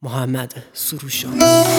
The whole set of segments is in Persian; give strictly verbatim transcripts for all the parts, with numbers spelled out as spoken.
محمد سروشان.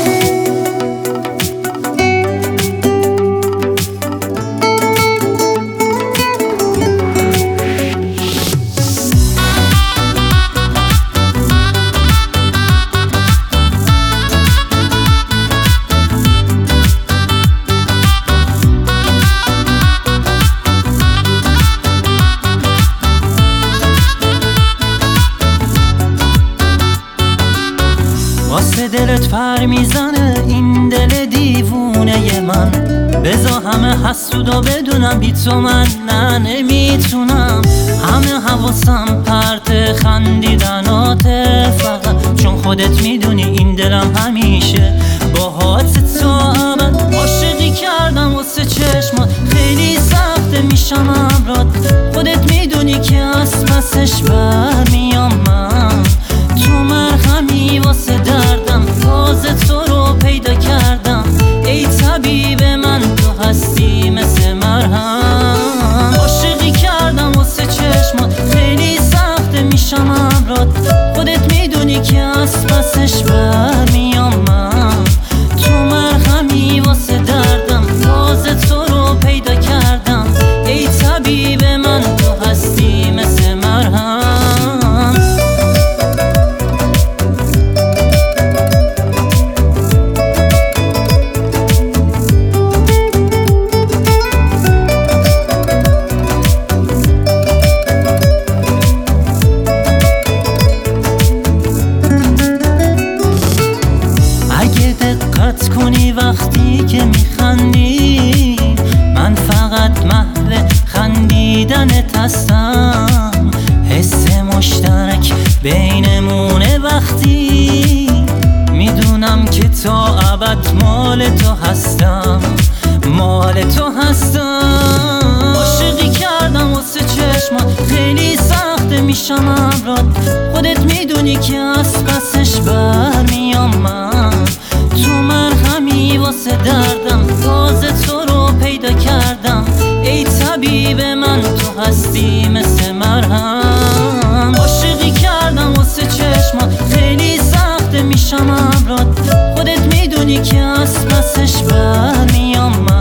واسه دلت پر میزنه این دل دیوونه من، بزا همه حسودا بدونم بی تو من نه نمیتونم. همه حواسم پرت خندیدناته فقط، چون خودت میدونی این دلم همیشه با حادث تو ابد. عاشقی کردم واسه چشمات خیلی سخته میشم امرات، خودت میدونی که از پسش برمیام من. تو مرهمی واسه دردم، تازه تو رو پیدا کردم ای طبیب من، تو هستی مثل مرهم. عاشقی کردم واسه چشمات خیلی سخته میشم امرات، خودت میدونی که از پسش برمیام من. تو مرهمی واسه دردم، تازه تو رو پیدا کردم ای طبیب من، تو هستی مثل مرهم. دقت کنی وقتی که میخندی، من فقط محو خندیدنت هستم. حس مشترک بینمونه وقتی میدونم که تا ابد مال تو هستم، مال تو هستم. عاشقی کردم واسه چشمات خیلی سخته میشم امرات، خودت میدونی که از پسش برمیام من. تو مرهمی واسه دردم، تازه تو رو پیدا کردم ای طبیب من، تو هستی مثل مرهم. عاشقی کردم واسه چشمات خیلی سخته میشم امرات، خودت میدونی که از پسش برمیام من.